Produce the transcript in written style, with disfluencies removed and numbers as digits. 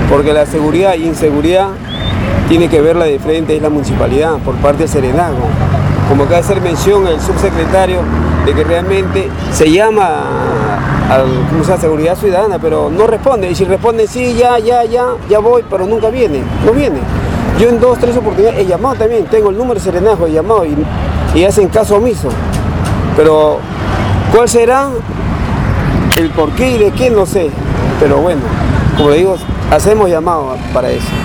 porque la seguridad e inseguridad tiene que verla de frente, es la municipalidad, por parte del Serenazgo. Como acaba de hacer mención el subsecretario de que realmente se llama a seguridad ciudadana, pero no responde, y si responde sí, ya voy, pero nunca viene, no viene. Yo en 2 o 3 oportunidades he llamado también, tengo el número de Serenazgo, he llamado y hacen caso omiso. Pero, ¿cuál será el por qué y de qué? No sé. Pero bueno, como digo, hacemos llamado para eso.